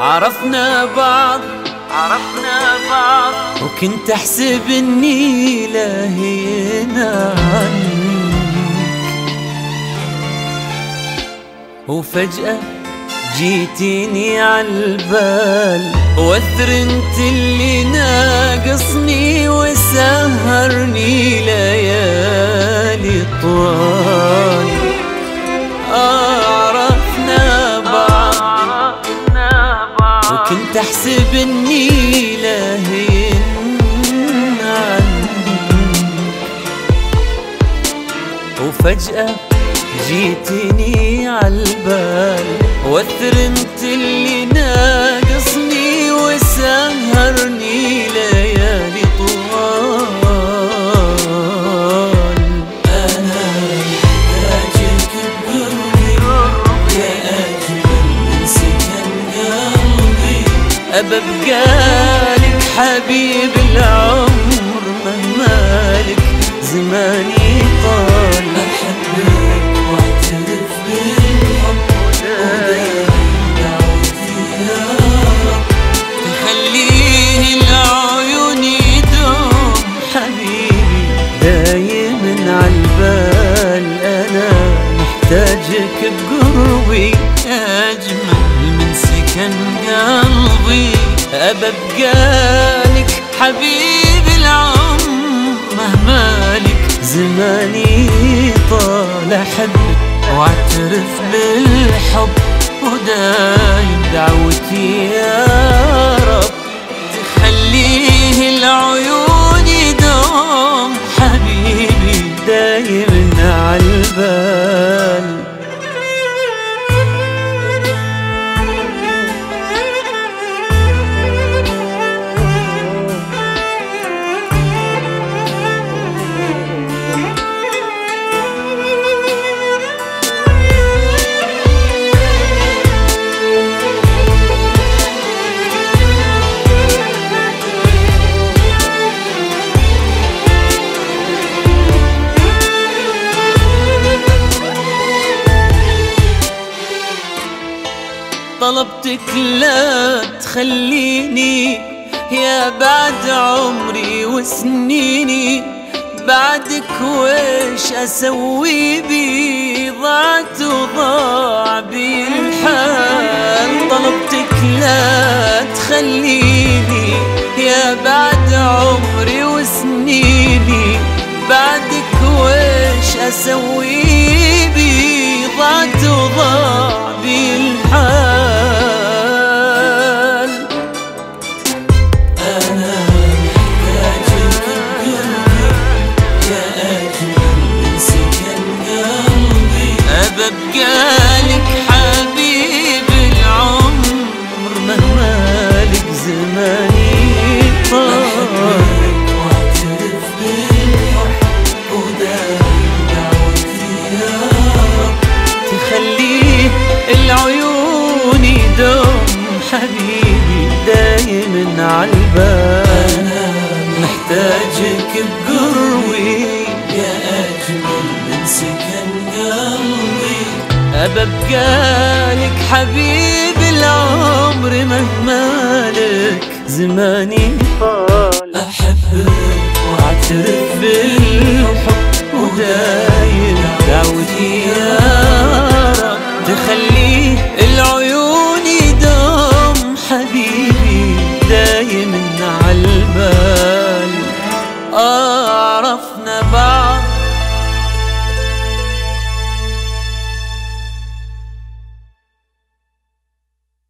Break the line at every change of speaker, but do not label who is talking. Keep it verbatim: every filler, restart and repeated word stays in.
عرفنا بعض عرفنا بعض وكنت احسب اني لاهينا عنك، وفجأة جيتيني عالبال واذر انت اللي ناقصني وسهرني ليالي طوال. عرفنا بعض وكنت احسب اني لاهين عنك، وفجأة جيتني عالبال واثر انت اللي ناقصني وسهرني ليالي طوال.
انا محتاجك بقربي يا اجمل من سكن قلبي،
ابى ابقالك حبيب العمر مهما لك زماني طال.
احبك واعترف بالحب ودعوتي يا رب
تخليه العيون يدوم حبيبي دايما عالبال. انا محتاجك بقربي اجمل من سكن قلبي، ابى ابقالك حبيب العمر مهما لك زماني طال. احبك واعترف بالحب ودايم دعوتي يا رب تخليه العيون يدوم حبيبي دايما عالبال. طلبتك لا تخليني يا بعد عمري وسنيني، بعدك ويش اسوي بي ضعت وضاع بي الحال. طلبتك لا تخليني يا بعد عمري وسنيني، بعدك ويش اسوي بي ضعت وضاع بي الحال.
انا محتاجك بقربي يا اجمل من سكن قلبي،
ابى ابقالك حبيب العمر مهما لك زماني طال.
واعترف بالحب ودايم دعوتي يا رب
تخليه العيون يدوم حبيبي دايما عالبال.
انا
محتاجك بقربي
يا اجمل من سكن قلبي،
ابى ابقالك حبيب العمر مهما لك زماني طال.
احبك